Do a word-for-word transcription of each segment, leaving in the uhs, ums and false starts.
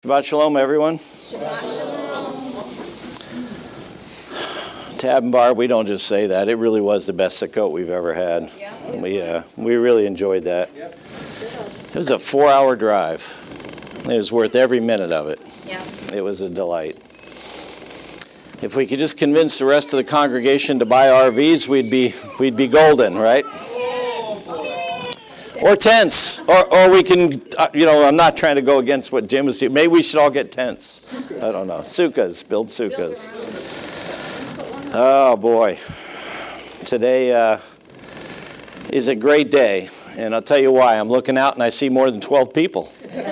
Shabbat Shalom, everyone. Shabbat Shalom. Tab and Barb, we don't just say that. It really was the best Sukkot we've ever had. Yeah. We uh, we really enjoyed that. Yep. It was a four-hour drive. It was worth every minute of it. Yeah. It was a delight. If we could just convince the rest of the congregation to buy R Vs, we'd be we'd be golden, right? Or tents, or or we can, uh, you know, I'm not trying to go against what Jim was saying. Maybe we should all get tents. I don't know. Sukkahs, build sukkahs. Oh, boy. Today uh, is a great day, and I'll tell you why. I'm looking out, and I see more than twelve people.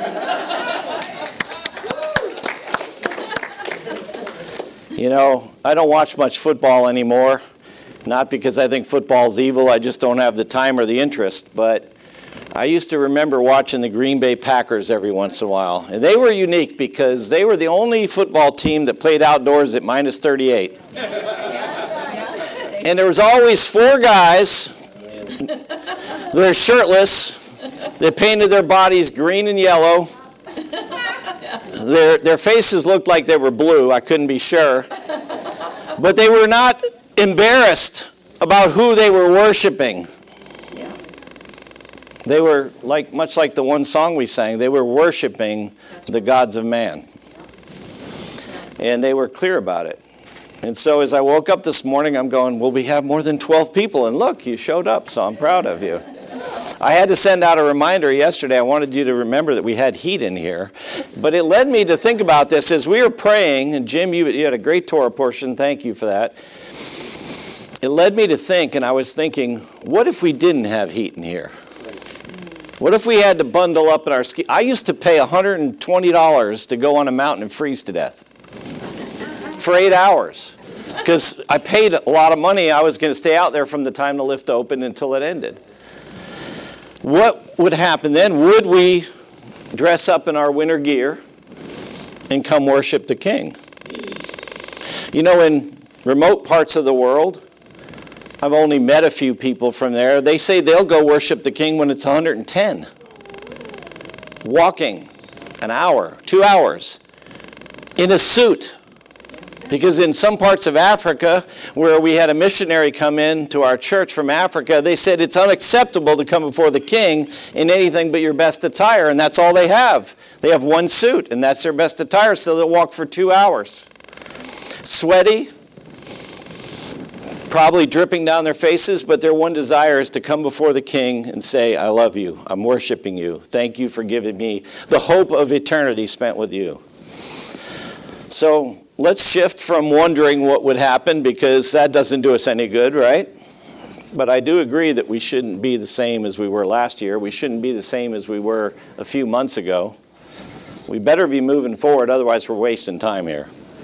You know, I don't watch much football anymore, not because I think football's evil. I just don't have the time or the interest, but I used to remember watching the Green Bay Packers every once in a while. And they were unique because they were the only football team that played outdoors at minus thirty-eight. And there was always four guys that are shirtless. They painted their bodies green and yellow. Their, their faces looked like they were blue. I couldn't be sure. But they were not embarrassed about who they were worshiping. They were like, much like the one song we sang, they were worshiping the gods of man. And they were clear about it. And so as I woke up this morning, I'm going, well, we have more than twelve people. And look, you showed up, so I'm proud of you. I had to send out a reminder yesterday. I wanted you to remember that we had heat in here. But it led me to think about this as we were praying. And Jim, you, you had a great Torah portion. Thank you for that. It led me to think, and I was thinking, what if we didn't have heat in here? What if we had to bundle up in our ski? I used to pay one hundred twenty dollars to go on a mountain and freeze to death for eight hours because I paid a lot of money. I was going to stay out there from the time the lift opened until it ended. What would happen then? Would we dress up in our winter gear and come worship the King? You know, in remote parts of the world, I've only met a few people from there. They say they'll go worship the King when it's one hundred ten. Walking an hour, two hours, in a suit. Because in some parts of Africa, where we had a missionary come in to our church from Africa, they said it's unacceptable to come before the King in anything but your best attire, and that's all they have. They have one suit, and that's their best attire, so they'll walk for two hours. Sweaty, probably dripping down their faces, but their one desire is to come before the King and say, I love you, I'm worshiping you, thank you for giving me the hope of eternity spent with you. So let's shift from wondering what would happen, because that doesn't do us any good, right? But I do agree that we shouldn't be the same as we were last year. We shouldn't be the same as we were a few months ago. We better be moving forward, otherwise we're wasting time here.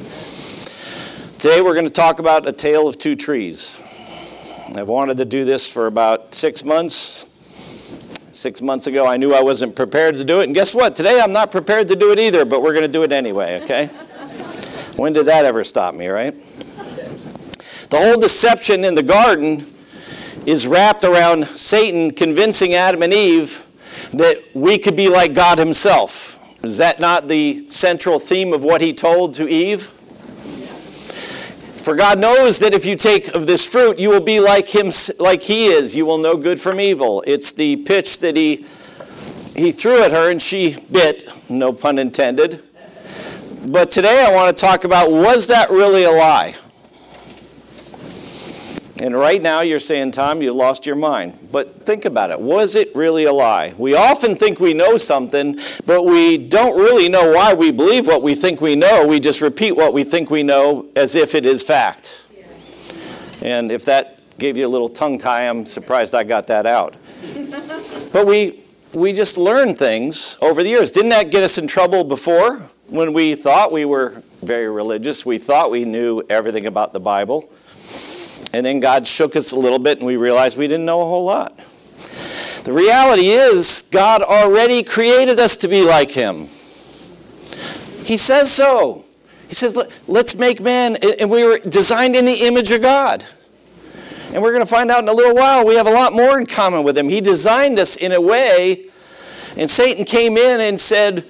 Today we're going to talk about a tale of two trees. I've wanted to do this for about six months. Six months ago I knew I wasn't prepared to do it. And guess what? Today I'm not prepared to do it either, but we're going to do it anyway, okay? When did that ever stop me, right? The whole deception in the garden is wrapped around Satan convincing Adam and Eve that we could be like God himself. Is that not the central theme of what he told to Eve? For God knows that if you take of this fruit, you will be like him, like he is. You will know good from evil. It's the pitch that he he threw at her, and she bit, no pun intended. But today I want to talk about, was that really a lie? And right now you're saying, Tom, you lost your mind. But think about it. Was it really a lie? We often think we know something, but we don't really know why we believe what we think we know. We just repeat what we think we know as if it is fact. And if that gave you a little tongue tie, I'm surprised I got that out. But we we just learn things over the years. Didn't that get us in trouble before? When we thought we were very religious, we thought we knew everything about the Bible. And then God shook us a little bit and we realized we didn't know a whole lot. The reality is, God already created us to be like him. He says so. He says, let's make man, and we were designed in the image of God. And we're going to find out in a little while we have a lot more in common with him. He designed us in a way, and Satan came in and said,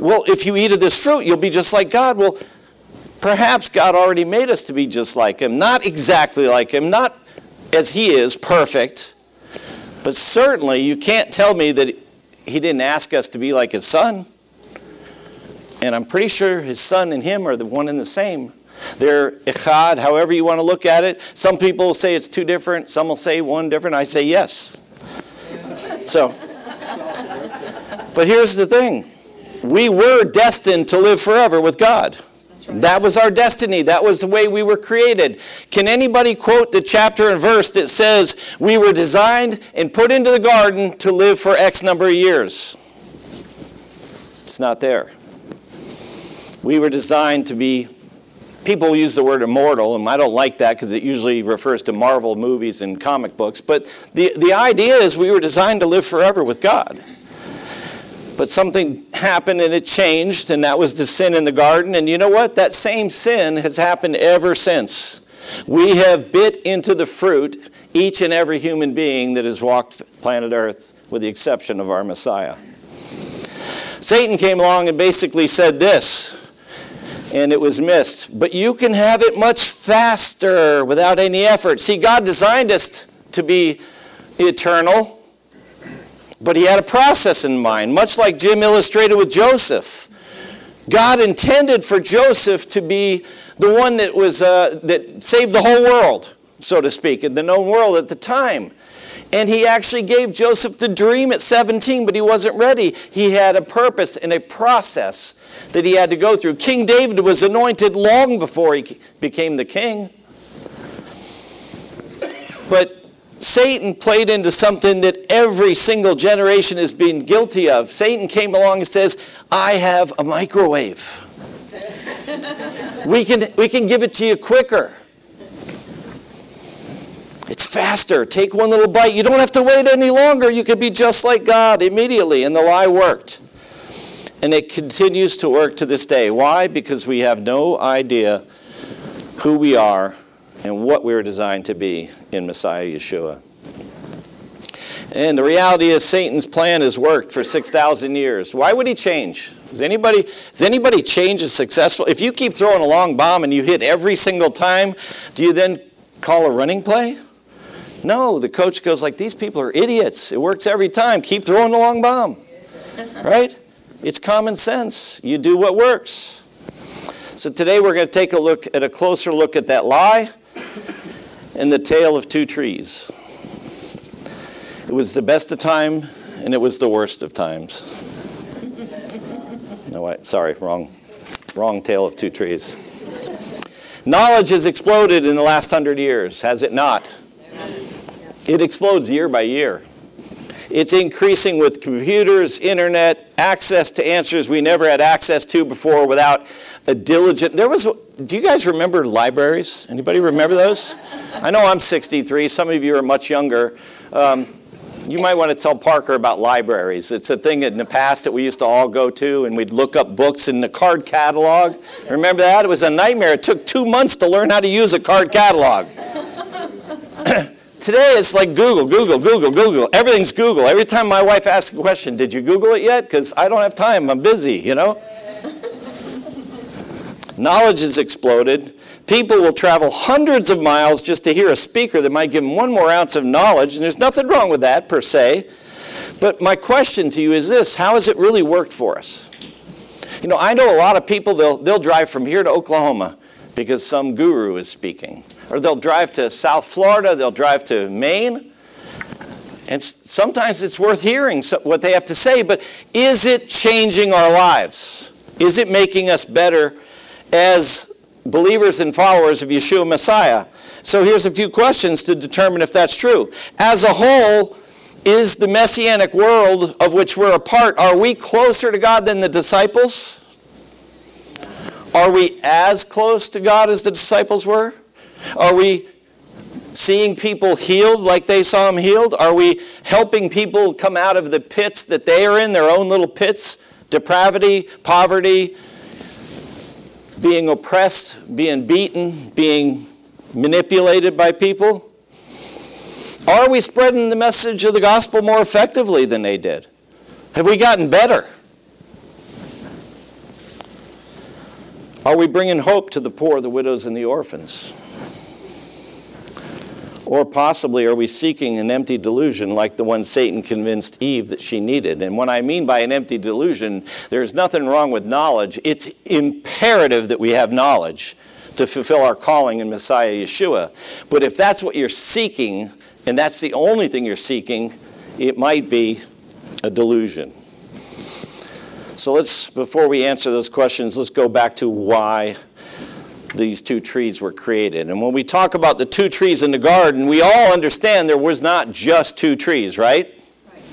well, if you eat of this fruit, you'll be just like God. Well, perhaps God already made us to be just like him. Not exactly like him, not as he is, perfect. But certainly you can't tell me that he didn't ask us to be like his son. And I'm pretty sure his son and him are the one and the same. They're echad, however you want to look at it. Some people will say it's two different. Some will say one different. I say yes. So, but here's the thing. We were destined to live forever with God. Right. That was our destiny. That was the way we were created. Can anybody quote the chapter and verse that says we were designed and put into the garden to live for X number of years? It's not there. We were designed to be, people use the word immortal, and I don't like that because it usually refers to Marvel movies and comic books. But the, the idea is we were designed to live forever with God. But something happened and it changed, and that was the sin in the garden. And you know what? That same sin has happened ever since. We have bit into the fruit, each and every human being that has walked planet Earth, with the exception of our Messiah. Satan came along and basically said this, and it was missed. But you can have it much faster without any effort. See, God designed us to be eternal, but he had a process in mind, much like Jim illustrated with Joseph. God intended for Joseph to be the one that was uh, that saved the whole world, so to speak, in the known world at the time. And he actually gave Joseph the dream at seventeen, but he wasn't ready. He had a purpose and a process that he had to go through. King David was anointed long before he became the king. But Satan played into something that every single generation has been guilty of. Satan came along and says, I have a microwave. we can, we can give it to you quicker. It's faster. Take one little bite. You don't have to wait any longer. You can be just like God immediately. And the lie worked. And it continues to work to this day. Why? Because we have no idea who we are and what we were designed to be in Messiah Yeshua. And the reality is Satan's plan has worked for six thousand years. Why would he change? Does anybody, does anybody change as successful? If you keep throwing a long bomb and you hit every single time, do you then call a running play? No, the coach goes like, these people are idiots. It works every time. Keep throwing the long bomb. Right? It's common sense. You do what works. So today we're going to take a look at a closer look at that lie and the tale of two trees. It was the best of time and it was the worst of times. No, wait, sorry, wrong, wrong tale of two trees. Knowledge has exploded in the last hundred years, has it not? It explodes year by year. It's increasing with computers, internet, access to answers we never had access to before without a diligent... There was... Do you guys remember libraries? Anybody remember those? I know I'm sixty-three. Some of you are much younger. Um, you might want to tell Parker about libraries. It's a thing in the past that we used to all go to, and we'd look up books in the card catalog. Remember that? It was a nightmare. It took two months to learn how to use a card catalog. Today it's like Google, Google, Google, Google. Everything's Google. Every time my wife asks a question, did you Google it yet? Because I don't have time. I'm busy, you know. Knowledge has exploded. People will travel hundreds of miles just to hear a speaker that might give them one more ounce of knowledge. And there's nothing wrong with that per se. But my question to you is this. How has it really worked for us? You know, I know a lot of people, they'll, they'll drive from here to Oklahoma because some guru is speaking. Or they'll drive to South Florida, they'll drive to Maine. And sometimes it's worth hearing what they have to say, but is it changing our lives? Is it making us better as believers and followers of Yeshua Messiah? So here's a few questions to determine if that's true. As a whole, is the Messianic world of which we're a part, are we closer to God than the disciples? Are we as close to God as the disciples were? Are we seeing people healed like they saw them healed? Are we helping people come out of the pits that they are in, their own little pits? Depravity, poverty, being oppressed, being beaten, being manipulated by people? Are we spreading the message of the gospel more effectively than they did? Have we gotten better? Are we bringing hope to the poor, the widows, and the orphans? Or possibly are we seeking an empty delusion like the one Satan convinced Eve that she needed? And what I mean by an empty delusion, there's nothing wrong with knowledge. It's imperative that we have knowledge to fulfill our calling in Messiah Yeshua. But if that's what you're seeking, and that's the only thing you're seeking, it might be a delusion. So let's, before we answer those questions, let's go back to why these two trees were created. And when we talk about the two trees in the garden, we all understand there was not just two trees, right? Right.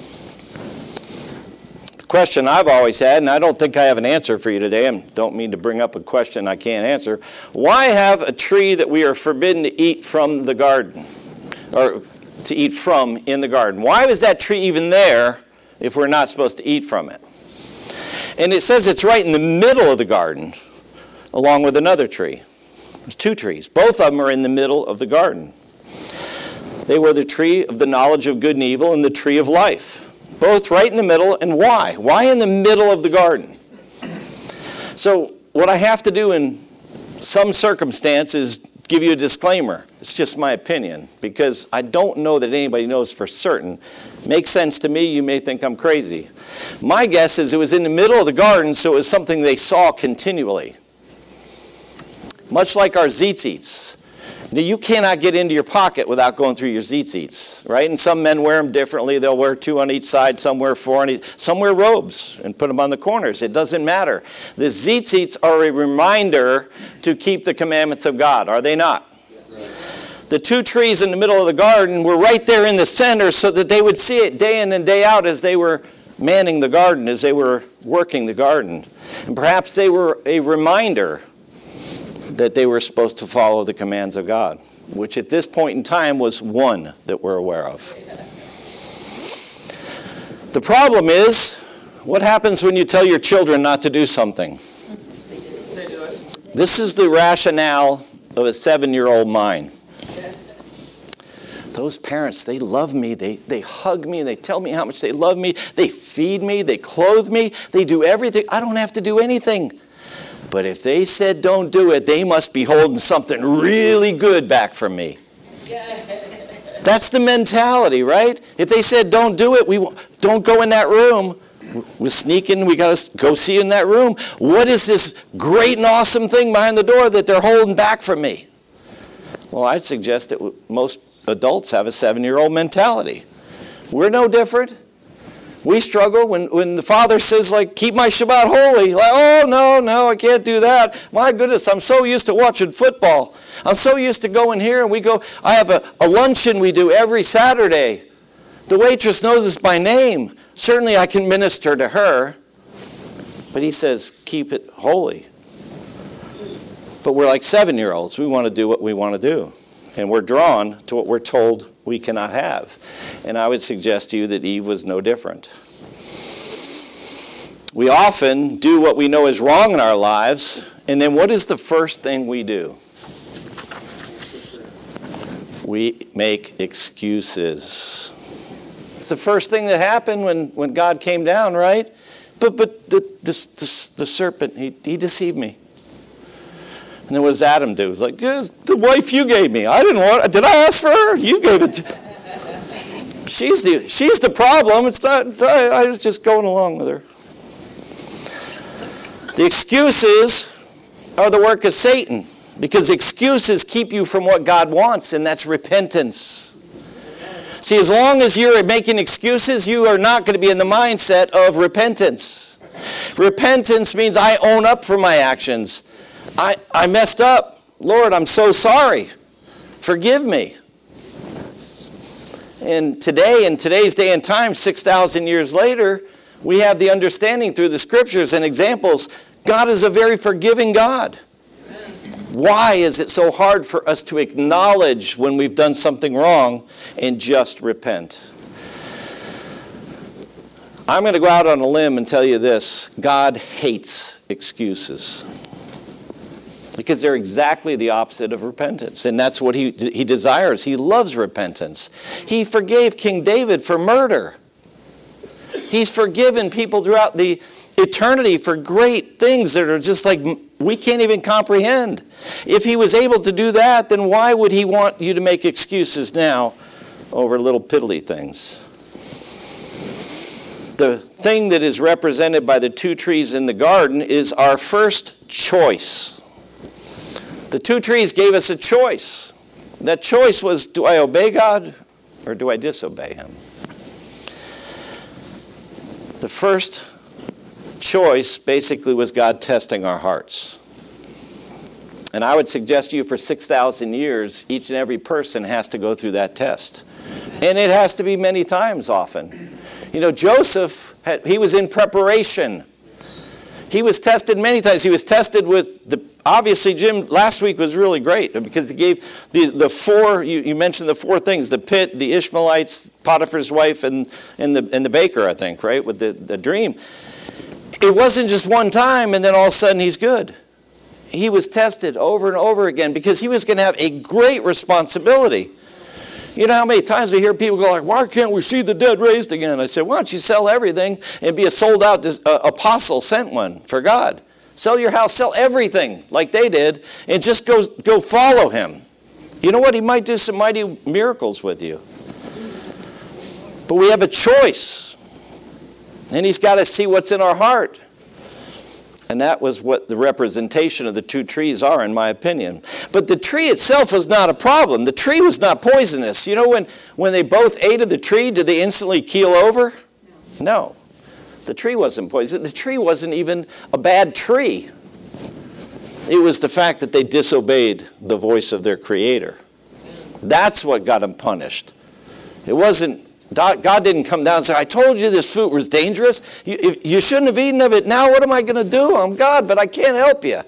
The question I've always had, and I don't think I have an answer for you today, I don't mean to bring up a question I can't answer. Why have a tree that we are forbidden to eat from the garden? Or to eat from in the garden? Why was that tree even there if we're not supposed to eat from it? And it says it's right in the middle of the garden, along with another tree. There's two trees. Both of them are in the middle of the garden. They were the tree of the knowledge of good and evil and the tree of life. Both right in the middle. And why? Why in the middle of the garden? So what I have to do in some circumstance is give you a disclaimer. It's just my opinion, because I don't know that anybody knows for certain. Makes sense to me. You may think I'm crazy. My guess is it was in the middle of the garden, so it was something they saw continually. Much like our tzitzits. Now, you cannot get into your pocket without going through your tzitzits, right? And some men wear them differently. They'll wear two on each side, some wear four on each. Some wear robes and put them on the corners. It doesn't matter. The tzitzits are a reminder to keep the commandments of God, are they not? The two trees in the middle of the garden were right there in the center so that they would see it day in and day out as they were manning the garden, as they were working the garden. And perhaps they were a reminder that they were supposed to follow the commands of God, which at this point in time was one that we're aware of. The problem is, what happens when you tell your children not to do something? This is the rationale of a seven-year-old mind. Those parents, they love me, they, they hug me, they tell me how much they love me, they feed me, they clothe me, they do everything. I don't have to do anything. But if they said don't do it, they must be holding something really good back from me. That's the mentality, right? If they said don't do it, we don't go in that room. We're sneaking, we got to go see in that room. What is this great and awesome thing behind the door that they're holding back from me? Well, I'd suggest that most adults have a seven-year-old mentality. We're no different. We struggle when, when the father says, like, keep my Shabbat holy. Like, oh, no, no, I can't do that. My goodness, I'm so used to watching football. I'm so used to going here, and we go, I have a, a luncheon we do every Saturday. The waitress knows us by name. Certainly I can minister to her. But he says, keep it holy. But we're like seven-year-olds. We want to do what we want to do. And we're drawn to what we're told we cannot have. And I would suggest to you that Eve was no different. We often do what we know is wrong in our lives, and then what is the first thing we do? We make excuses. It's the first thing that happened when, when God came down, right? But but the, the, the, the serpent, he, he deceived me. And then what does Adam do? He's like, it's the wife you gave me. I didn't want it. Did I ask for her? You gave it to She's the, she's the problem. It's not, it's not, I was just going along with her. The excuses are the work of Satan, because excuses keep you from what God wants, and that's repentance. See, as long as you're making excuses, you are not going to be in the mindset of repentance. Repentance means I own up for my actions. I, I messed up. Lord, I'm so sorry. Forgive me. And today, in today's day and time, six thousand years later, we have the understanding through the scriptures and examples, God is a very forgiving God. Why is it so hard for us to acknowledge when we've done something wrong and just repent? I'm going to go out on a limb and tell you this. God hates excuses, because they're exactly the opposite of repentance. And that's what he, he desires. He loves repentance. He forgave King David for murder. He's forgiven people throughout the eternity for great things that are just like we can't even comprehend. If he was able to do that, then why would he want you to make excuses now over little piddly things? The thing that is represented by the two trees in the garden is our first choice. The two trees gave us a choice. That choice was, do I obey God or do I disobey him? The first choice basically was God testing our hearts. And I would suggest to you for six thousand years, each and every person has to go through that test. And it has to be many times often. You know, Joseph, had, he was in preparation. He was tested many times. He was tested with, the obviously, Jim, last week was really great because he gave the, the four, you, you mentioned the four things, the pit, the Ishmaelites, Potiphar's wife, and, and, the, and the baker, I think, right, with the, the dream. It wasn't just one time and then all of a sudden he's good. He was tested over and over again because he was going to have a great responsibility. You know how many times we hear people go like, why can't we see the dead raised again? I said, why don't you sell everything and be a sold out uh, apostle, sent one for God? Sell your house, sell everything like they did, and just go, go follow him. You know what? He might do some mighty miracles with you. But we have a choice. And he's got to see what's in our heart. And that was what the representation of the two trees are, in my opinion. But the tree itself was not a problem. The tree was not poisonous. You know, when, when they both ate of the tree, did they instantly keel over? No. The tree wasn't poisonous. The tree wasn't even a bad tree. It was the fact that they disobeyed the voice of their Creator. That's what got them punished. It wasn't, God didn't come down and say, I told you this fruit was dangerous. You, if, you shouldn't have eaten of it. Now what am I going to do? I'm God, but I can't help you.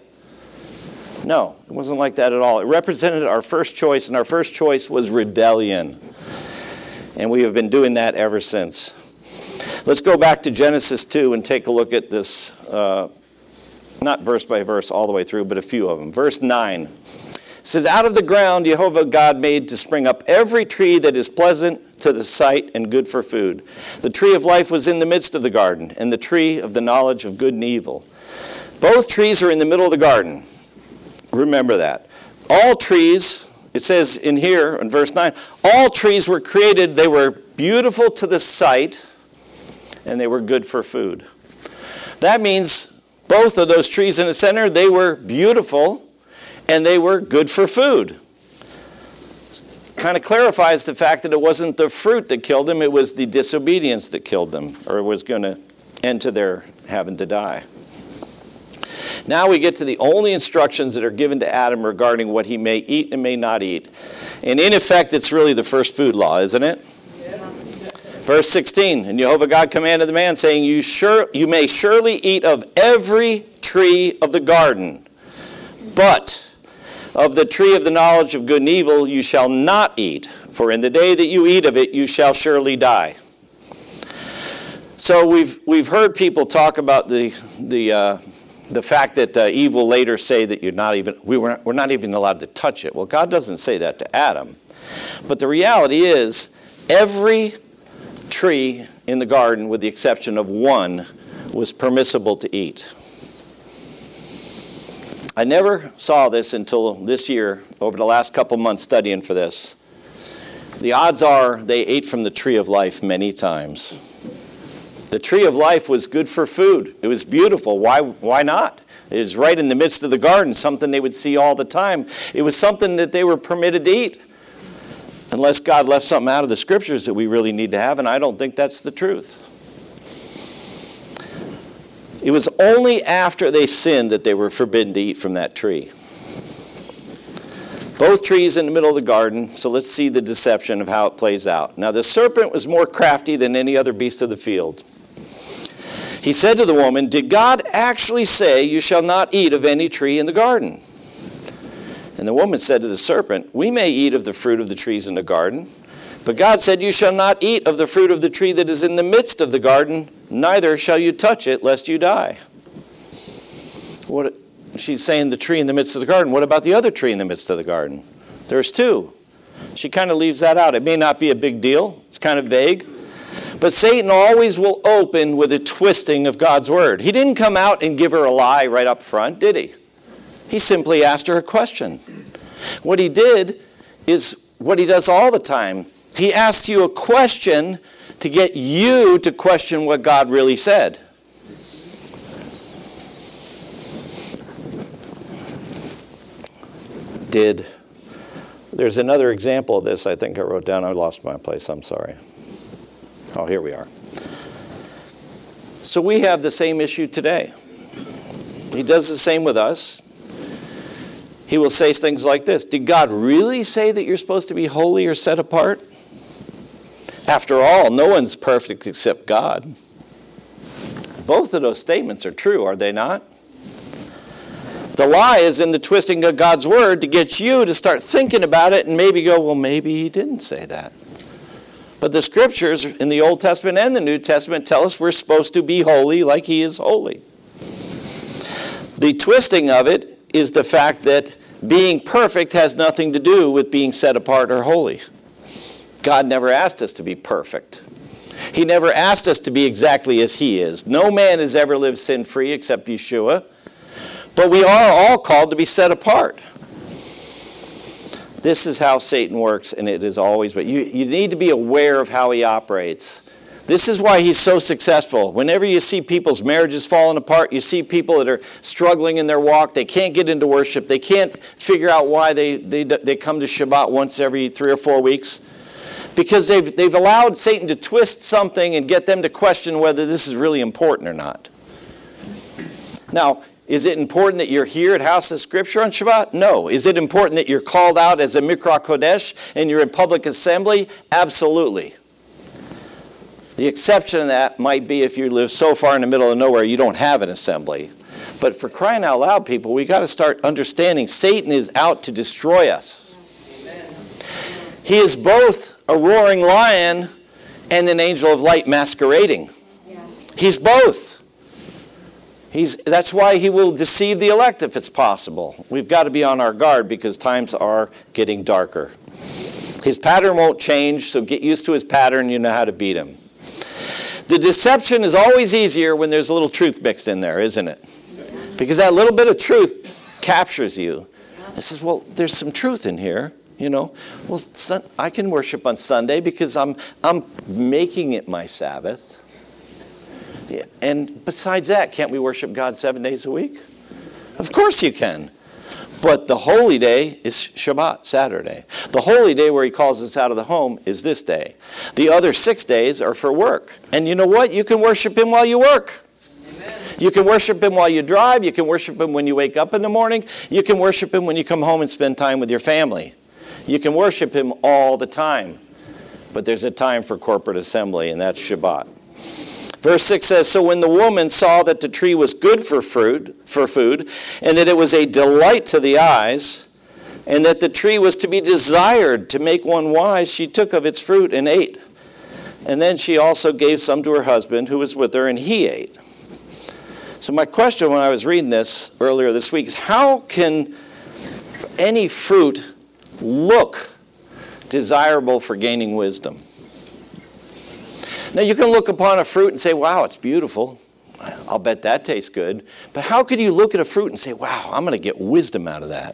No, it wasn't like that at all. It represented our first choice, and our first choice was rebellion. And we have been doing that ever since. Let's go back to Genesis two and take a look at this, uh, not verse by verse all the way through, but a few of them. Verse nine. It says, out of the ground Jehovah God made to spring up every tree that is pleasant to the sight and good for food. The tree of life was in the midst of the garden, and the tree of the knowledge of good and evil. Both trees are in the middle of the garden. Remember that. All trees, it says in here in verse nine, all trees were created, they were beautiful to the sight, and they were good for food. That means both of those trees in the center, they were beautiful, and they were good for food. Kind of clarifies the fact that it wasn't the fruit that killed them, it was the disobedience that killed them, or was going to end to their having to die. Now we get to the only instructions that are given to Adam regarding what he may eat and may not eat. And in effect, it's really the first food law, isn't it? Verse sixteen, and Jehovah God commanded the man, saying, you, sure, you may surely eat of every tree of the garden, but of the tree of the knowledge of good and evil you shall not eat, for in the day that you eat of it you shall surely die. So we've we've heard people talk about the the uh, the fact that uh, Eve will later say that you're not even we were we're not even allowed to touch it. Well, God doesn't say that to Adam, but the reality is every tree in the garden, with the exception of one, was permissible to eat. I never saw this until this year, over the last couple months studying for this. The odds are they ate from the tree of life many times. The tree of life was good for food. It was beautiful. Why, why not? It was right in the midst of the garden, something they would see all the time. It was something that they were permitted to eat. Unless God left something out of the scriptures that we really need to have, and I don't think that's the truth. It was only after they sinned that they were forbidden to eat from that tree. Both trees in the middle of the garden, so let's see the deception of how it plays out. Now the serpent was more crafty than any other beast of the field. He said to the woman, did God actually say you shall not eat of any tree in the garden? And the woman said to the serpent, we may eat of the fruit of the trees in the garden, but God said you shall not eat of the fruit of the tree that is in the midst of the garden, neither shall you touch it, lest you die. What, she's saying the tree in the midst of the garden. What about the other tree in the midst of the garden? There's two. She kind of leaves that out. It may not be a big deal. It's kind of vague. But Satan always will open with a twisting of God's word. He didn't come out and give her a lie right up front, did he? He simply asked her a question. What he did is what he does all the time. He asks you a question to get you to question what God really said. Did, there's another example of this I think I wrote down. I lost my place, I'm sorry. Oh, here we are. So we have the same issue today. He does the same with us. He will say things like this. Did God really say that you're supposed to be holy or set apart? After all, no one's perfect except God. Both of those statements are true, are they not? The lie is in the twisting of God's word to get you to start thinking about it and maybe go, well, maybe he didn't say that. But the scriptures in the Old Testament and the New Testament tell us we're supposed to be holy like he is holy. The twisting of it is the fact that being perfect has nothing to do with being set apart or holy. God never asked us to be perfect. He never asked us to be exactly as he is. No man has ever lived sin-free except Yeshua. But we are all called to be set apart. This is how Satan works, and it is always, but you, you need to be aware of how he operates. This is why he's so successful. Whenever you see people's marriages falling apart, you see people that are struggling in their walk, they can't get into worship, they can't figure out why they, they, they come to Shabbat once every three or four weeks. Because they've, they've allowed Satan to twist something and get them to question whether this is really important or not. Now, is it important that you're here at House of Scripture on Shabbat? No. Is it important that you're called out as a Mikra Kodesh and you're in public assembly? Absolutely. The exception to that might be if you live so far in the middle of nowhere you don't have an assembly. But for crying out loud, people, we got to start understanding Satan is out to destroy us. He is both a roaring lion and an angel of light masquerading. Yes. He's both. He's, that's why he will deceive the elect if it's possible. We've got to be on our guard because times are getting darker. His pattern won't change, so get used to his pattern. You know how to beat him. The deception is always easier when there's a little truth mixed in there, isn't it? Because that little bit of truth captures you. It says, well, there's some truth in here. You know, well, son, I can worship on Sunday because I'm I'm making it my Sabbath. Yeah. And besides that, can't we worship God seven days a week? Of course you can. But the holy day is Shabbat, Saturday. The holy day where he calls us out of the home is this day. The other six days are for work. And you know what? You can worship him while you work. Amen. You can worship him while you drive. You can worship him when you wake up in the morning. You can worship him when you come home and spend time with your family. You can worship him all the time. But there's a time for corporate assembly, and that's Shabbat. Verse six says, so when the woman saw that the tree was good for fruit, for food, and that it was a delight to the eyes, and that the tree was to be desired to make one wise, she took of its fruit and ate. And then she also gave some to her husband who was with her, and he ate. So my question when I was reading this earlier this week is, how can any fruit look desirable for gaining wisdom? Now, you can look upon a fruit and say, wow, it's beautiful. I'll bet that tastes good. But how could you look at a fruit and say, wow, I'm going to get wisdom out of that?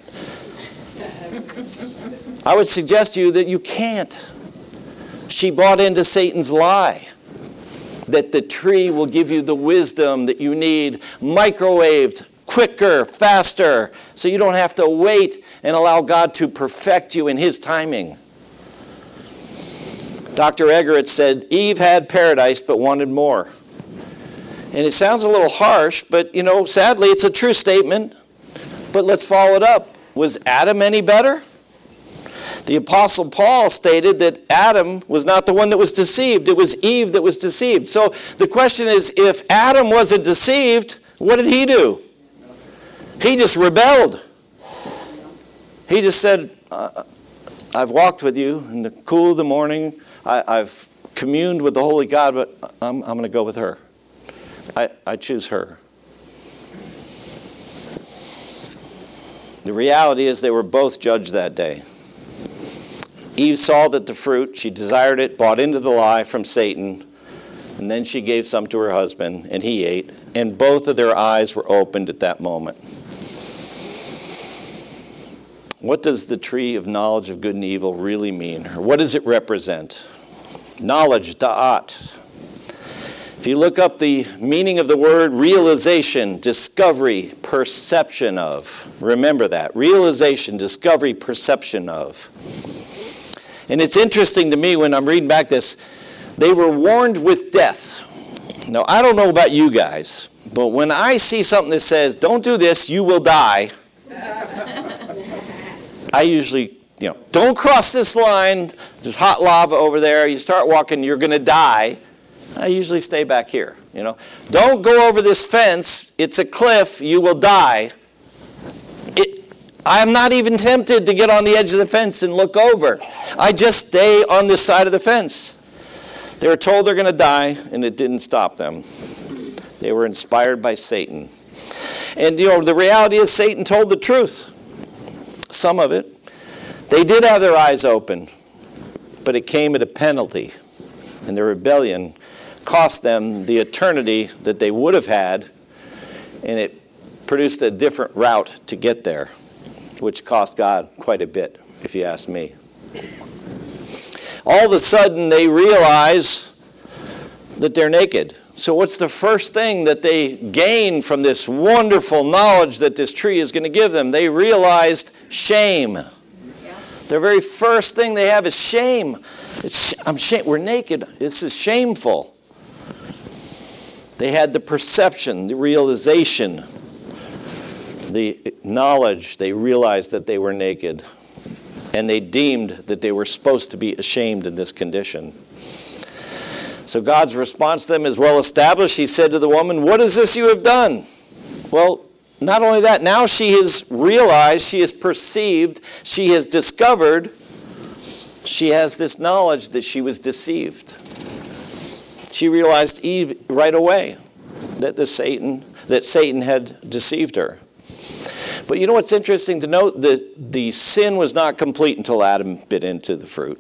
I would suggest to you that you can't. She bought into Satan's lie that the tree will give you the wisdom that you need, microwaved, quicker, faster, so you don't have to wait and allow God to perfect you in his timing. Doctor Eggerichs said, Eve had paradise but wanted more. And it sounds a little harsh, but, you know, sadly, it's a true statement. But let's follow it up. Was Adam any better? The Apostle Paul stated that Adam was not the one that was deceived. It was Eve that was deceived. So the question is, if Adam wasn't deceived, what did he do? He just rebelled. He just said, uh, I've walked with you in the cool of the morning. I, I've communed with the Holy God, but I'm, I'm going to go with her. I, I choose her. The reality is they were both judged that day. Eve saw that the fruit, she desired it, bought into the lie from Satan, and then she gave some to her husband, and he ate. And both of their eyes were opened at that moment. what does the tree of knowledge of good and evil really mean? Or what does it represent? Knowledge, da'at. If you look up the meaning of the word, realization, discovery, perception of. Remember that. Realization, discovery, perception of. And it's interesting to me when I'm reading back this, they were warned with death. Now, I don't know about you guys, but when I see something that says, don't do this, you will die, I usually, you know, don't cross this line, there's hot lava over there, you start walking, you're going to die. I usually stay back here, you know. Don't go over this fence, it's a cliff, you will die. It, I'm not even tempted to get on the edge of the fence and look over. I just stay on this side of the fence. They were told they're going to die, and it didn't stop them. They were inspired by Satan. And, you know, the reality is Satan told the truth. Some of it. They did have their eyes open, but it came at a penalty. And their rebellion cost them the eternity that they would have had, and it produced a different route to get there, which cost God quite a bit, if you ask me. All of a sudden, they realize that they're naked. So what's the first thing that they gain from this wonderful knowledge that this tree is going to give them? They realized shame. Yeah. The very first thing they have is shame. It's, I'm shame. We're naked. This is shameful. They had the perception, the realization, the knowledge. They realized that they were naked. And they deemed that they were supposed to be ashamed in this condition. So God's response to them is well established. He said to the woman, what is this you have done? Well, not only that, now she has realized, she has perceived, she has discovered, she has this knowledge that she was deceived. She realized Eve right away that the Satan that Satan had deceived her. But you know what's interesting to note? The, the sin was not complete until Adam bit into the fruit.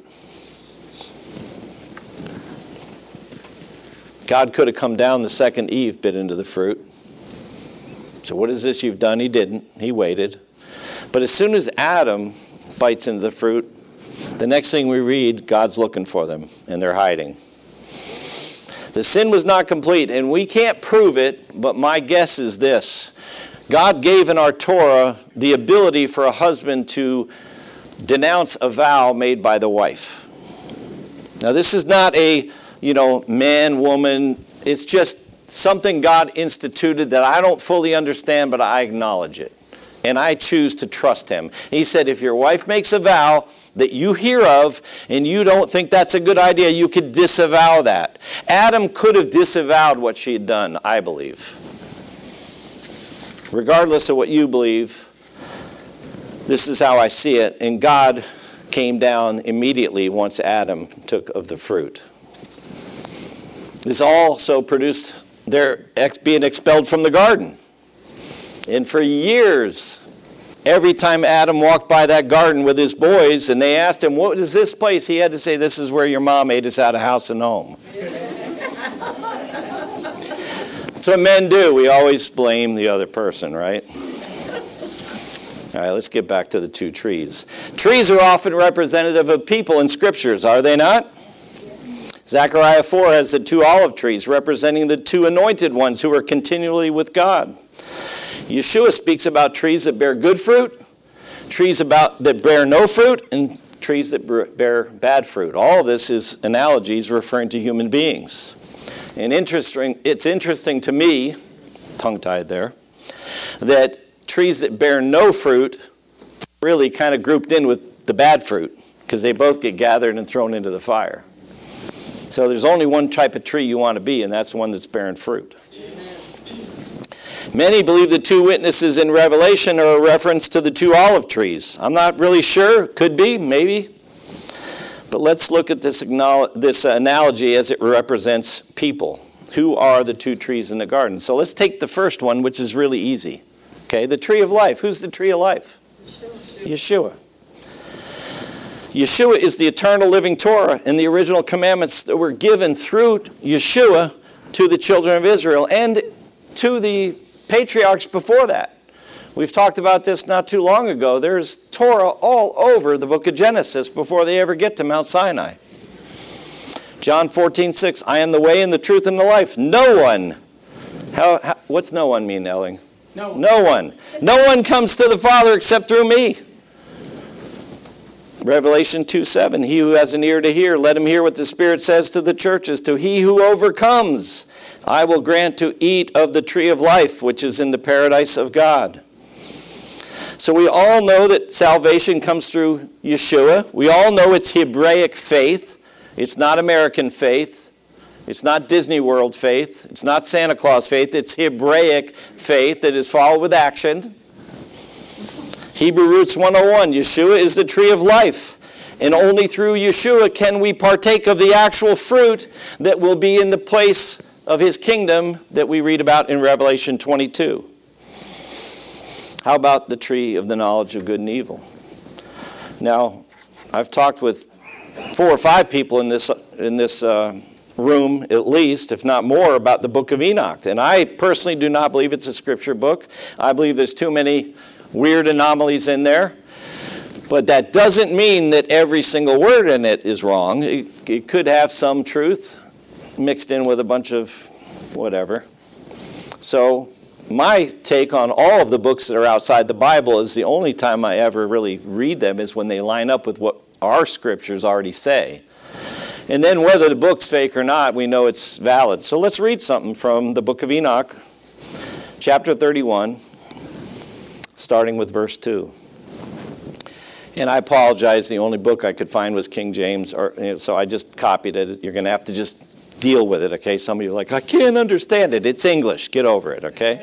God could have come down the second Eve bit into the fruit. So what is this you've done? He didn't. He waited. But as soon as Adam bites into the fruit, the next thing we read, God's looking for them, and they're hiding. The sin was not complete, and we can't prove it, but my guess is this. God gave in our Torah the ability for a husband to denounce a vow made by the wife. Now, this is not a, you know, man, woman. It's just something God instituted that I don't fully understand, but I acknowledge it. And I choose to trust him. He said, if your wife makes a vow that you hear of and you don't think that's a good idea, you could disavow that. Adam could have disavowed what she had done, I believe. Regardless of what you believe, this is how I see it. And God came down immediately once Adam took of the fruit. This also produced their ex- being expelled from the garden. And for years, every time Adam walked by that garden with his boys and they asked him, what is this place? He had to say, this is where your mom ate us out of house and home. That's what men do. We always blame the other person, right? All right, let's get back to the two trees. Trees are often representative of people in scriptures, are they not? Zechariah four has the two olive trees representing the two anointed ones who are continually with God. Yeshua speaks about trees that bear good fruit, trees about that bear no fruit, and trees that bear bad fruit. All of this is analogies referring to human beings. And interesting, it's interesting to me, tongue-tied there, that trees that bear no fruit really kind of grouped in with the bad fruit because they both get gathered and thrown into the fire. So there's only one type of tree you want to be, and that's one that's bearing fruit. Many believe the two witnesses in Revelation are a reference to the two olive trees. I'm not really sure. Could be, maybe. But let's look at this, this analogy as it represents people. Who are the two trees in the garden? So let's take the first one, which is really easy. Okay, the tree of life. Who's the tree of life? Yeshua. Yeshua. Yeshua is the eternal living Torah and the original commandments that were given through Yeshua to the children of Israel and to the patriarchs before that. We've talked about this not too long ago. There's Torah all over the book of Genesis before they ever get to Mount Sinai. John fourteen six, I am the way and the truth and the life. No one. How, how, what's no one mean, Elling? No. No one. No one comes to the Father except through me. Revelation two seven, he who has an ear to hear, let him hear what the Spirit says to the churches. To he who overcomes, I will grant to eat of the tree of life, which is in the paradise of God. So we all know that salvation comes through Yeshua. We all know it's Hebraic faith. It's not American faith. It's not Disney World faith. It's not Santa Claus faith. It's Hebraic faith that is followed with action. Hebrew Roots one oh one, Yeshua is the tree of life. And only through Yeshua can we partake of the actual fruit that will be in the place of his kingdom that we read about in Revelation twenty-two. How about the tree of the knowledge of good and evil? Now, I've talked with four or five people in this in this uh, room, at least, if not more, about the book of Enoch. And I personally do not believe it's a scripture book. I believe there's too many weird anomalies in there. But that doesn't mean that every single word in it is wrong. It, it could have some truth mixed in with a bunch of whatever. So my take on all of the books that are outside the Bible is the only time I ever really read them is when they line up with what our scriptures already say. And then whether the book's fake or not, we know it's valid. So let's read something from the book of Enoch, chapter thirty-one, starting with verse two. And I apologize, the only book I could find was King James, or, so I just copied it. You're going to have to just deal with it, okay? Some of you are like, I can't understand it. It's English. Get over it, okay?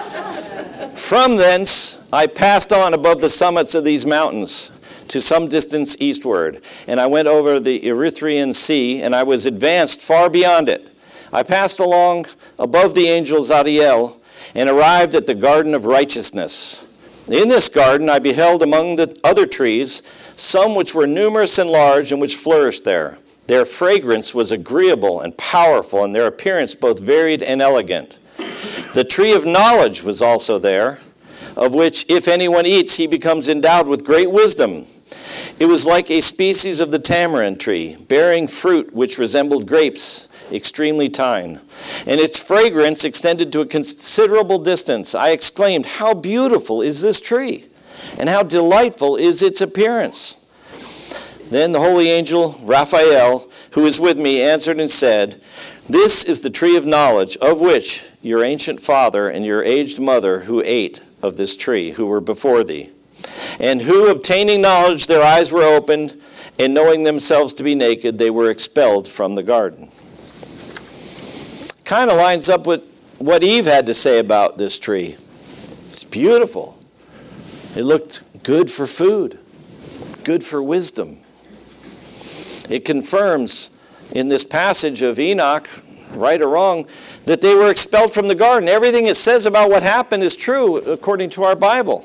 From thence I passed on above the summits of these mountains to some distance eastward, and I went over the Erythraean Sea, and I was advanced far beyond it. I passed along above the angel Zadiel, and arrived at the garden of righteousness. In this garden I beheld among the other trees some which were numerous and large, and which flourished there. Their fragrance was agreeable and powerful, and their appearance both varied and elegant. The tree of knowledge was also there, of which if anyone eats, he becomes endowed with great wisdom. It was like a species of the tamarind tree, bearing fruit which resembled grapes, extremely tine. And its fragrance extended to a considerable distance. I exclaimed, how beautiful is this tree, and how delightful is its appearance. Then the holy angel Raphael, who is with me, answered and said, this is the tree of knowledge, of which your ancient father and your aged mother who ate of this tree, who were before thee, and who, obtaining knowledge, their eyes were opened, and knowing themselves to be naked, they were expelled from the garden. Kind of lines up with what Eve had to say about this tree. It's beautiful. It looked good for food, good for wisdom. It confirms in this passage of Enoch, right or wrong, that they were expelled from the garden. Everything it says about what happened is true according to our Bible.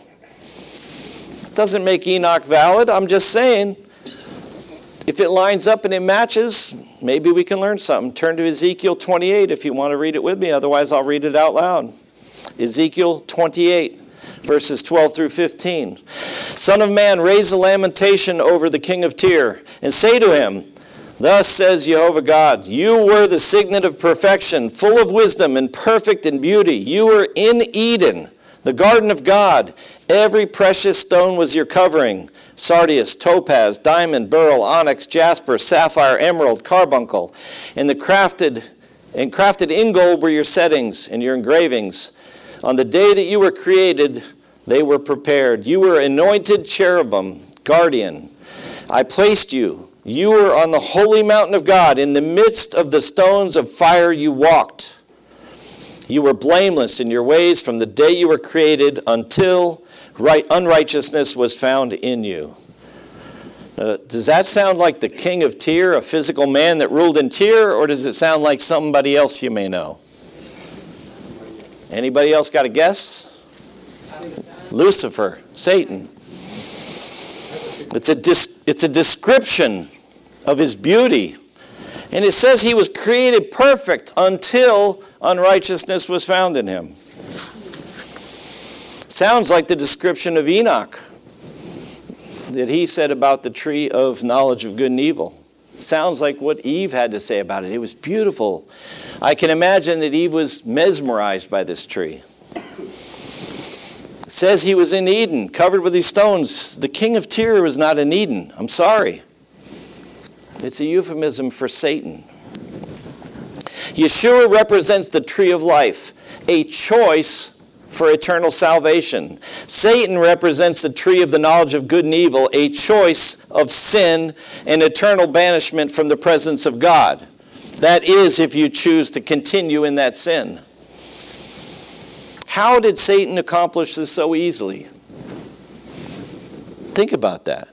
It doesn't make Enoch valid. I'm just saying, if it lines up and it matches, maybe we can learn something. Turn to Ezekiel twenty-eight if you want to read it with me. Otherwise, I'll read it out loud. Ezekiel twenty-eight, verses twelve through fifteen. Son of man, raise a lamentation over the king of Tyre, and say to him, thus says Jehovah God, you were the signet of perfection, full of wisdom and perfect in beauty. You were in Eden, the garden of God. Every precious stone was your covering. Sardius, topaz, diamond, beryl, onyx, jasper, sapphire, emerald, carbuncle. And the crafted and crafted in gold were your settings and your engravings. On the day that you were created, they were prepared. You were anointed cherubim, guardian. I placed you. You were on the holy mountain of God. In the midst of the stones of fire you walked. You were blameless in your ways from the day you were created until right unrighteousness was found in you. Uh, does that sound like the king of Tyre, a physical man that ruled in Tyre, or does it sound like somebody else you may know? Anybody else got a guess? Lucifer, Satan. It's a dis- it's a description of his beauty. And it says he was created perfect until unrighteousness was found in him. Sounds like the description of Enoch that he said about the tree of knowledge of good and evil. Sounds like what Eve had to say about it. It was beautiful. I can imagine that Eve was mesmerized by this tree. It says he was in Eden, covered with these stones. The king of Tyre was not in Eden. I'm sorry. It's a euphemism for Satan. Yeshua represents the tree of life, a choice for eternal salvation. Satan represents the tree of the knowledge of good and evil, a choice of sin and eternal banishment from the presence of God. That is, if you choose to continue in that sin. How did Satan accomplish this so easily? Think about that.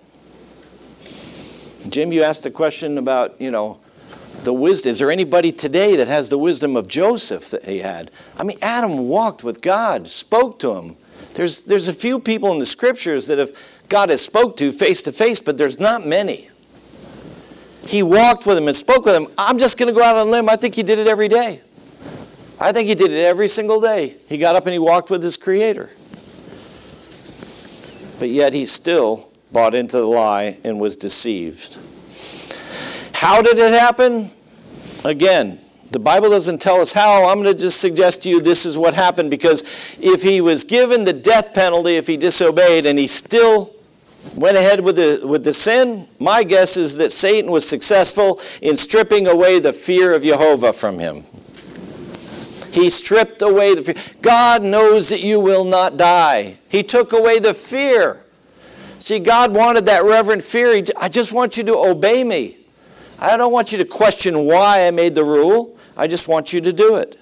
Jim, you asked a question about, you know, the wisdom. Is there anybody today that has the wisdom of Joseph that he had? I mean, Adam walked with God, spoke to him. There's, there's a few people in the scriptures that have God has spoke to face to face, but there's not many. He walked with him and spoke with him. I'm just going to go out on a limb. I think he did it every day. I think he did it every single day. He got up and he walked with his Creator. But yet he still bought into the lie and was deceived. How did it happen? Again, the Bible doesn't tell us how. I'm going to just suggest to you this is what happened, because if he was given the death penalty if he disobeyed and he still went ahead with the, with the sin, my guess is that Satan was successful in stripping away the fear of Jehovah from him. He stripped away the fear. God knows that you will not die. He took away the fear. See, God wanted that reverent fear. He, I just want you to obey me. I don't want you to question why I made the rule. I just want you to do it.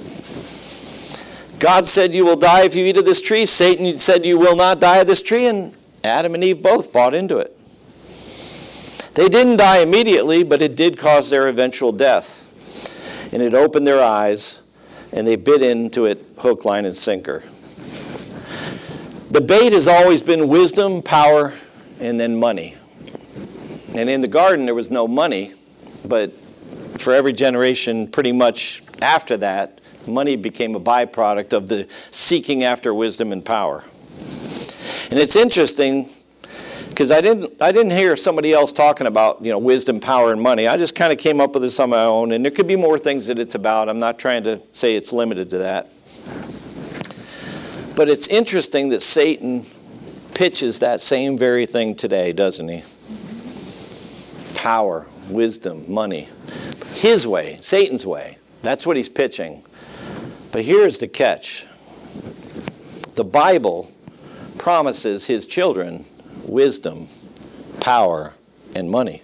God said you will die if you eat of this tree. Satan said you will not die of this tree. And Adam and Eve both bought into it. They didn't die immediately, but it did cause their eventual death. And it opened their eyes, and they bit into it hook, line, and sinker. The bait has always been wisdom, power, and then money. And in the garden, there was no money, but for every generation pretty much after that, money became a byproduct of the seeking after wisdom and power. And it's interesting, because I didn't I didn't hear somebody else talking about, you know, wisdom, power, and money. I just kind of came up with this on my own, and there could be more things that it's about. I'm not trying to say it's limited to that. But it's interesting that Satan pitches that same very thing today, doesn't he? Power, wisdom, money. His way, Satan's way. That's what he's pitching. But here's the catch. The Bible promises his children wisdom, power, and money.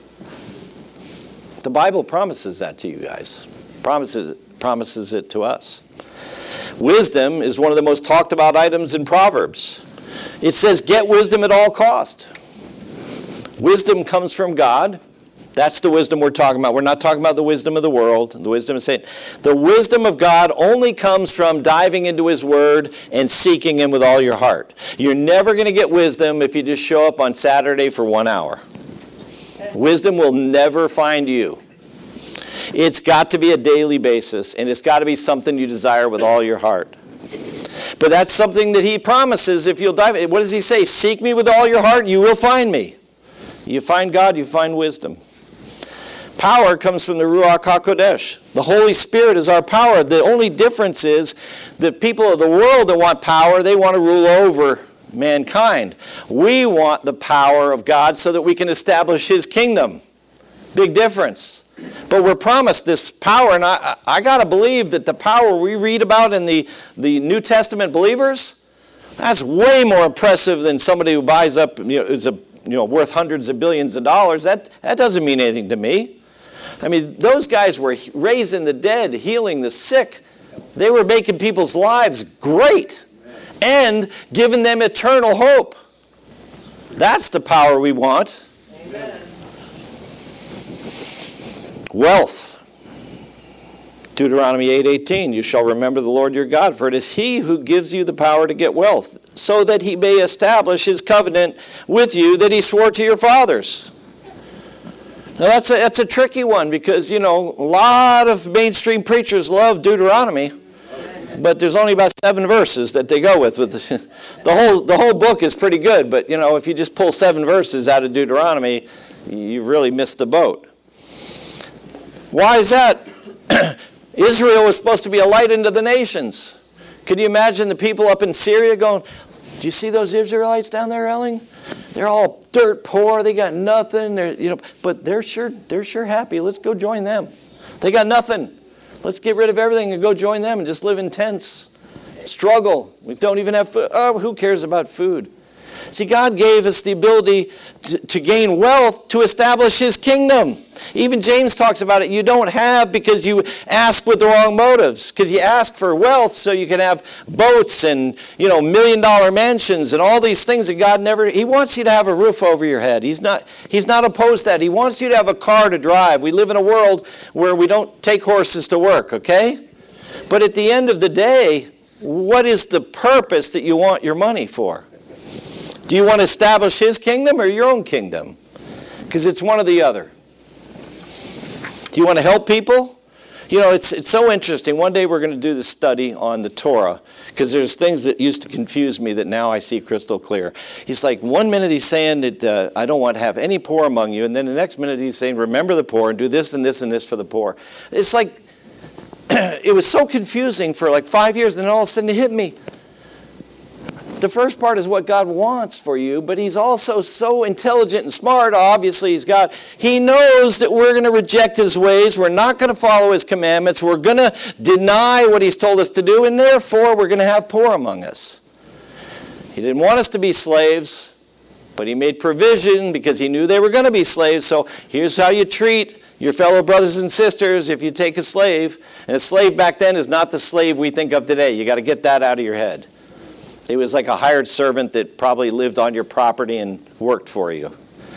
The Bible promises that to you guys. Promises, promises it to us. Wisdom is one of the most talked about items in Proverbs. It says, get wisdom at all cost. Wisdom comes from God. That's the wisdom we're talking about. We're not talking about the wisdom of the world, the wisdom of Satan. The wisdom of God only comes from diving into His Word and seeking Him with all your heart. You're never going to get wisdom if you just show up on Saturday for one hour. Wisdom will never find you. It's got to be a daily basis, and it's got to be something you desire with all your heart. But that's something that He promises if you'll dive in. What does He say? Seek me with all your heart, you will find me. You find God, you find wisdom. Power comes from the Ruach HaKodesh. The Holy Spirit is our power. The only difference is the people of the world that want power, they want to rule over mankind. We want the power of God so that we can establish His kingdom. Big difference. But we're promised this power, and I, I got to believe that the power we read about in the, the New Testament believers, that's way more impressive than somebody who buys up, you know, is a, you know, worth hundreds of billions of dollars. That, that doesn't mean anything to me. I mean, those guys were raising the dead, healing the sick. They were making people's lives great and giving them eternal hope. That's the power we want. Amen. Wealth. Deuteronomy eight eighteen, you shall remember the Lord your God, for it is He who gives you the power to get wealth, so that He may establish His covenant with you that He swore to your fathers. Now that's a, that's a tricky one because, you know, a lot of mainstream preachers love Deuteronomy. But there's only about seven verses that they go with. with the, the whole the whole book is pretty good, but you know, if you just pull seven verses out of Deuteronomy, you really missed the boat. Why is that? Israel was supposed to be a light into the nations. Could you imagine the people up in Syria going, do you see those Israelites down there, Elling? They're all dirt poor. They got nothing. They're, you know, but they're sure they're sure happy. Let's go join them. They got nothing. Let's get rid of everything and go join them and just live in tents. Struggle. We don't even have food. Oh, who cares about food? See, God gave us the ability to, to gain wealth to establish His kingdom. Even James talks about it. You don't have because you ask with the wrong motives. Because you ask for wealth so you can have boats and, you know, million dollar mansions and all these things that God never... He wants you to have a roof over your head. He's not, he's not opposed to that. He wants you to have a car to drive. We live in a world where we don't take horses to work, okay? But at the end of the day, what is the purpose that you want your money for? Do you want to establish His kingdom or your own kingdom? Because it's one or the other. Do you want to help people? You know, it's it's so interesting. One day we're going to do this study on the Torah, because there's things that used to confuse me that now I see crystal clear. He's like, one minute he's saying that uh, I don't want to have any poor among you, and then the next minute he's saying, remember the poor and do this and this and this for the poor. It's like, it was so confusing for like five years, and then all of a sudden it hit me. The first part is what God wants for you, but He's also so intelligent and smart. Obviously, He's God. He knows that we're going to reject His ways. We're not going to follow His commandments. We're going to deny what He's told us to do, and therefore we're going to have poor among us. He didn't want us to be slaves, but He made provision because He knew they were going to be slaves. So here's how you treat your fellow brothers and sisters if you take a slave. And a slave back then is not the slave we think of today. You got to get that out of your head. It was like a hired servant that probably lived on your property and worked for you.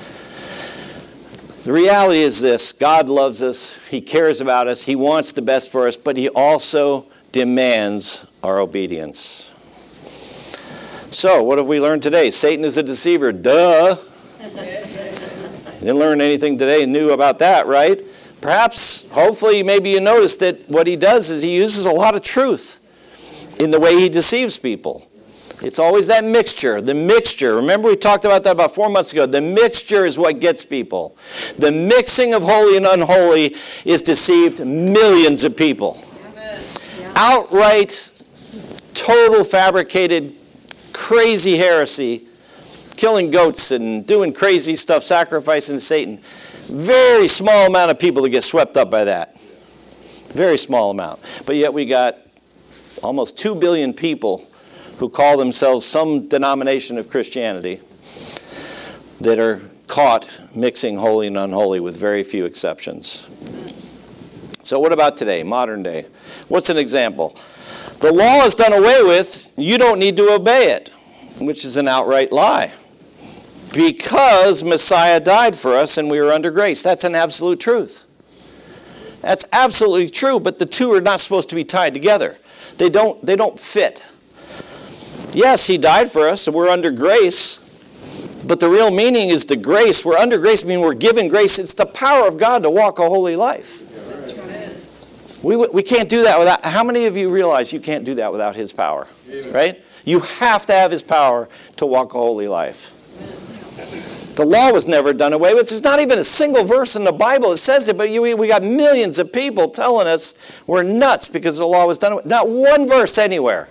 The reality is this: God loves us. He cares about us. He wants the best for us, but He also demands our obedience. So, what have we learned today? Satan is a deceiver. Duh. Didn't learn anything today new about that, right? Perhaps, hopefully, maybe you noticed that what he does is he uses a lot of truth in the way he deceives people. It's always that mixture, the mixture. Remember we talked about that about four months ago. The mixture is what gets people. The mixing of holy and unholy is deceived millions of people. Yeah. Outright, total fabricated, crazy heresy, killing goats and doing crazy stuff, sacrificing Satan. Very small amount of people that get swept up by that. Very small amount. But yet we got almost two billion people who call themselves some denomination of Christianity that are caught mixing holy and unholy with very few exceptions. So what about today, modern day? What's an example? The law is done away with. You don't need to obey it, which is an outright lie. Because Messiah died for us and we are under grace. That's an absolute truth. That's absolutely true, but the two are not supposed to be tied together. They don't, they don't fit. Yes, He died for us, and we're under grace. But the real meaning is the grace. We're under grace, meaning we're given grace. It's the power of God to walk a holy life. That's right. We, we can't do that without... How many of you realize you can't do that without His power? Right? You have to have His power to walk a holy life. The law was never done away with. There's not even a single verse in the Bible that says it, but you, we got millions of people telling us we're nuts because the law was done away with. Not one verse anywhere.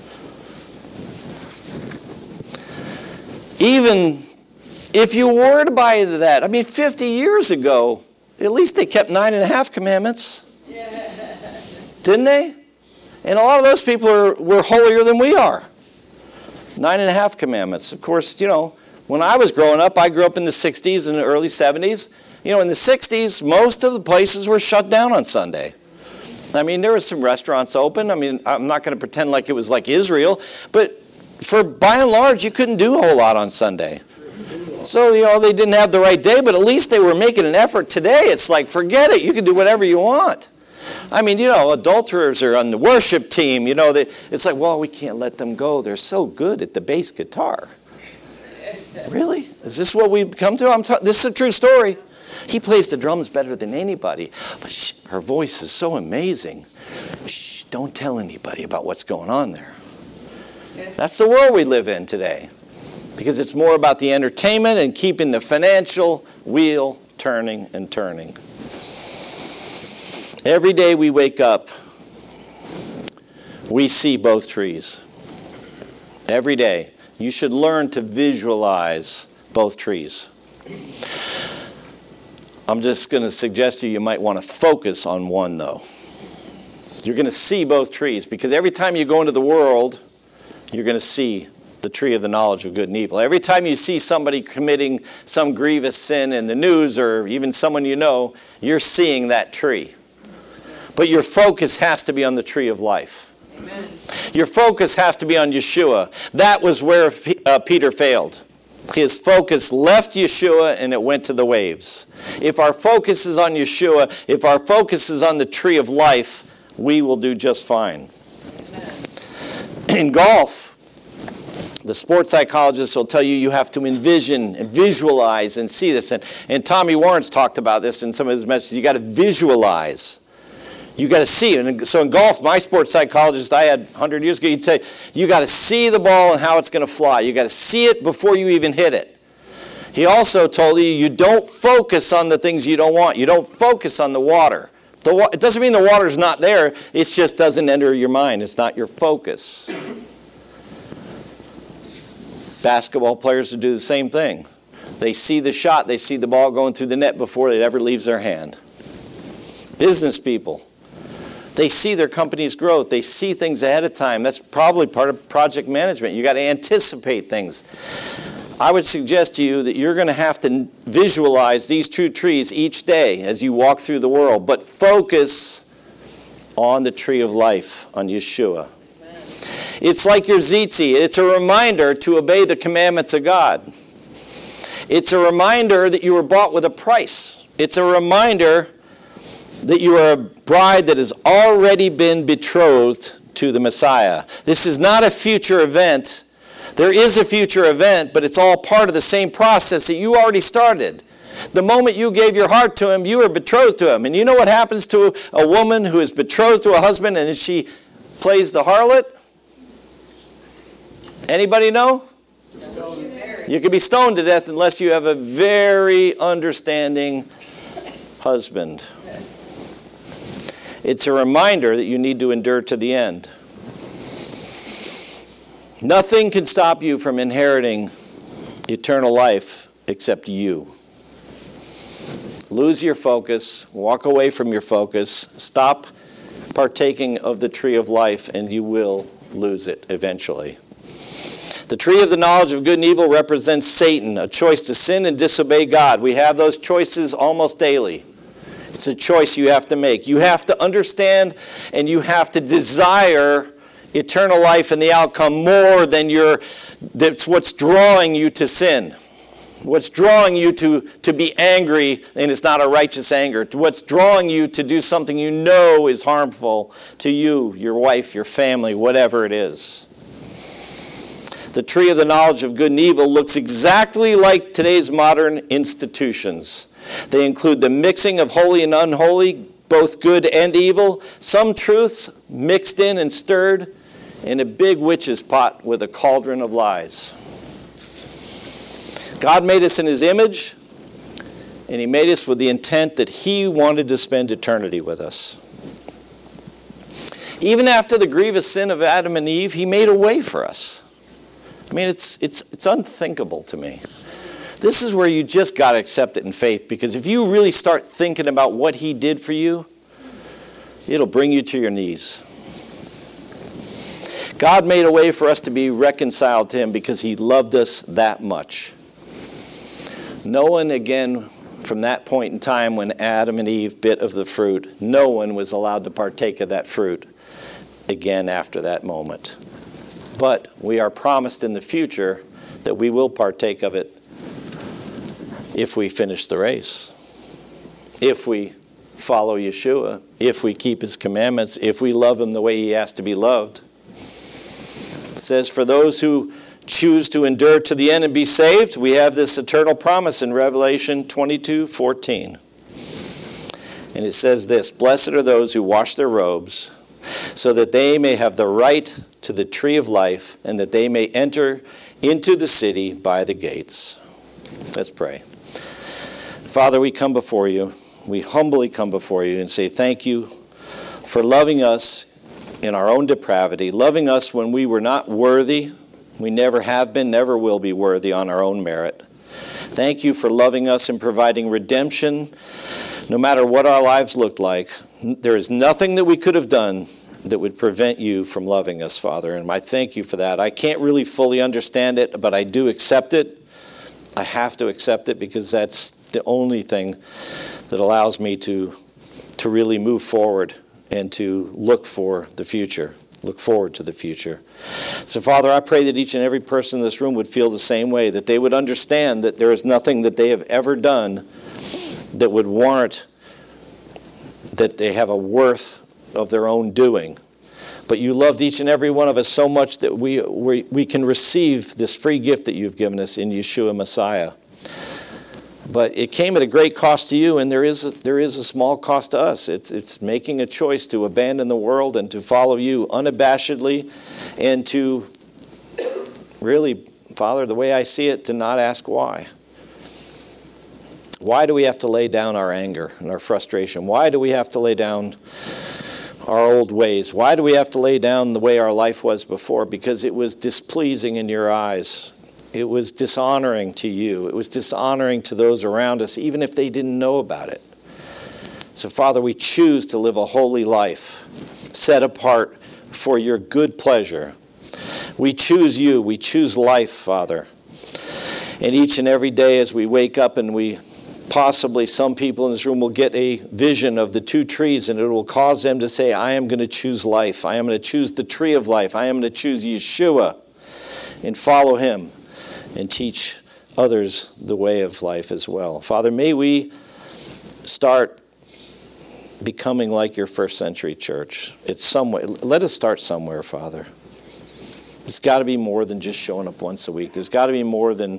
Even if you were to buy into that, I mean, fifty years ago, at least they kept nine and a half commandments. Yeah. Didn't they? And a lot of those people are, were holier than we are. Nine and a half commandments. Of course, you know, when I was growing up, I grew up in the sixties and the early seventies. You know, in the sixties, most of the places were shut down on Sunday. I mean, there were some restaurants open. I mean, I'm not going to pretend like it was like Israel, but for by and large, you couldn't do a whole lot on Sunday. So, you know, they didn't have the right day, but at least they were making an effort. Today, it's like, forget it. You can do whatever you want. I mean, you know, adulterers are on the worship team. You know, they, it's like, well, we can't let them go. They're so good at the bass guitar. Really? Is this what we've come to? I'm ta- this is a true story. He plays the drums better than anybody. But shh, her voice is so amazing. Shh, don't tell anybody about what's going on there. That's the world we live in today. Because it's more about the entertainment and keeping the financial wheel turning and turning. Every day we wake up, we see both trees. Every day. You should learn to visualize both trees. I'm just going to suggest to you, you might want to focus on one, though. You're going to see both trees, because every time you go into the world, you're going to see the tree of the knowledge of good and evil. Every time you see somebody committing some grievous sin in the news, or even someone you know, you're seeing that tree. But your focus has to be on the tree of life. Amen. Your focus has to be on Yeshua. That was where uh, Peter failed. His focus left Yeshua and it went to the waves. If our focus is on Yeshua, if our focus is on the tree of life, we will do just fine. Amen. In golf, the sports psychologists will tell you you have to envision and visualize and see this. And, and Tommy Warren's talked about this in some of his messages. You got to visualize. You got to see it. And so in golf, my sports psychologist I had one hundred years ago, he'd say, you got to see the ball and how it's going to fly. You got to see it before you even hit it. He also told you, you don't focus on the things you don't want. You don't focus on the water. The wa- it doesn't mean the water's not there. It just doesn't enter your mind. It's not your focus. Basketball players will do the same thing. They see the shot. They see the ball going through the net before it ever leaves their hand. Business people. They see their company's growth. They see things ahead of time. That's probably part of project management. You got to anticipate things. I would suggest to you that you're going to have to visualize these two trees each day as you walk through the world, but focus on the tree of life, on Yeshua. Amen. It's like your tzitzit. It's a reminder to obey the commandments of God. It's a reminder that you were bought with a price. It's a reminder that you are a bride that has already been betrothed to the Messiah. This is not a future event. There is a future event, but it's all part of the same process that you already started. The moment you gave your heart to him, you were betrothed to him. And you know what happens to a woman who is betrothed to a husband and she plays the harlot? Anybody know? You could be stoned to death unless you have a very understanding husband. It's a reminder that you need to endure to the end. Nothing can stop you from inheriting eternal life except you. Lose your focus, walk away from your focus, stop partaking of the tree of life, and you will lose it eventually. The tree of the knowledge of good and evil represents Satan, a choice to sin and disobey God. We have those choices almost daily. It's a choice you have to make. You have to understand and you have to desire eternal life and the outcome more than your, that's what's drawing you to sin. What's drawing you to, to be angry, and it's not a righteous anger. What's drawing you to do something you know is harmful to you, your wife, your family, whatever it is. The tree of the knowledge of good and evil looks exactly like today's modern institutions. They include the mixing of holy and unholy, both good and evil, some truths mixed in and stirred, in a big witch's pot with a cauldron of lies. God made us in his image, and he made us with the intent that he wanted to spend eternity with us. Even after the grievous sin of Adam and Eve, he made a way for us. I mean, it's it's it's unthinkable to me. This is where you just got to accept it in faith, because if you really start thinking about what he did for you, it'll bring you to your knees. God made a way for us to be reconciled to him because he loved us that much. No one, again, from that point in time when Adam and Eve bit of the fruit, no one was allowed to partake of that fruit again after that moment. But we are promised in the future that we will partake of it if we finish the race, if we follow Yeshua, if we keep his commandments, if we love him the way he has to be loved. It says, for those who choose to endure to the end and be saved, we have this eternal promise in Revelation twenty-two fourteen. And it says this, "Blessed are those who wash their robes, so that they may have the right to the tree of life, and that they may enter into the city by the gates." Let's pray. Father, we come before you. We humbly come before you and say thank you for loving us in our own depravity, loving us when we were not worthy. We never have been, never will be worthy on our own merit. Thank you for loving us and providing redemption no matter what our lives looked like. There is nothing that we could have done that would prevent you from loving us, Father, and I thank you for that. I can't really fully understand it, but I do accept it. I have to accept it because that's the only thing that allows me to, to really move forward and to look for the future, look forward to the future. So, Father, I pray that each and every person in this room would feel the same way, that they would understand that there is nothing that they have ever done that would warrant that they have a worth of their own doing. But you loved each and every one of us so much that we, we, we can receive this free gift that you've given us in Yeshua Messiah. But it came at a great cost to you, and there is a, there is a small cost to us. It's, it's making a choice to abandon the world and to follow you unabashedly, and to really, Father, the way I see it, to not ask why. Why do we have to lay down our anger and our frustration? Why do we have to lay down our old ways? Why do we have to lay down the way our life was before? Because it was displeasing in your eyes. It was dishonoring to you. It was dishonoring to those around us, even if they didn't know about it. So, Father, we choose to live a holy life, set apart for your good pleasure. We choose you. We choose life, Father. And each and every day as we wake up, and we possibly, some people in this room will get a vision of the two trees, and it will cause them to say, I am going to choose life. I am going to choose the tree of life. I am going to choose Yeshua and follow him and teach others the way of life as well. Father, may we start becoming like your first century church. It's somewhere. Let us start somewhere, Father. It's got to be more than just showing up once a week. There's got to be more than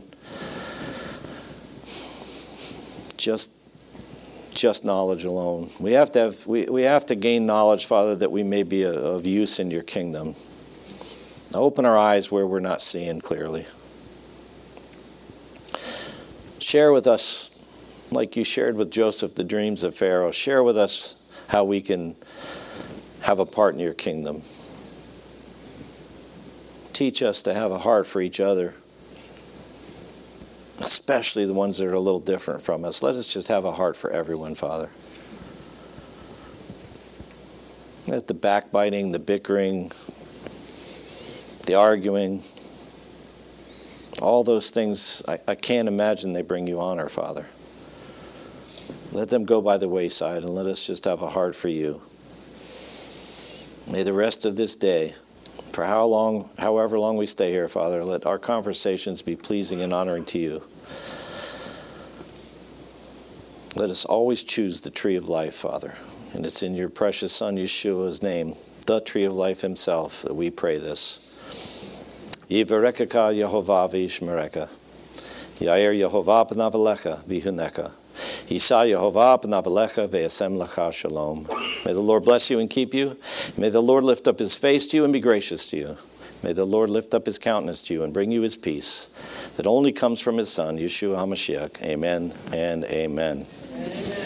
just just knowledge alone. We have to have we, we have to gain knowledge, Father, that we may be a, of use in your kingdom. Now open our eyes where we're not seeing clearly. Share with us, like you shared with Joseph, the dreams of Pharaoh. Share with us how we can have a part in your kingdom. Teach us to have a heart for each other, especially the ones that are a little different from us. Let us just have a heart for everyone, Father. Let the backbiting, the bickering, the arguing, all those things, I, I can't imagine they bring you honor, Father. Let them go by the wayside, and let us just have a heart for you. May the rest of this day, for how long, however long we stay here, Father, let our conversations be pleasing and honoring to you. Let us always choose the tree of life, Father. And it's in your precious Son, Yeshua's name, the tree of life himself, that we pray this. Yivarekaka Yehovah v'yishmereka. Yair Yehovah b'navalecha v'huneka. Yisa Yehovah b'navalecha v'yasem lecha shalom. May the Lord bless you and keep you. May the Lord lift up his face to you and be gracious to you. May the Lord lift up his countenance to you and bring you his peace that only comes from his Son, Yeshua HaMashiach. Amen and amen. Amen.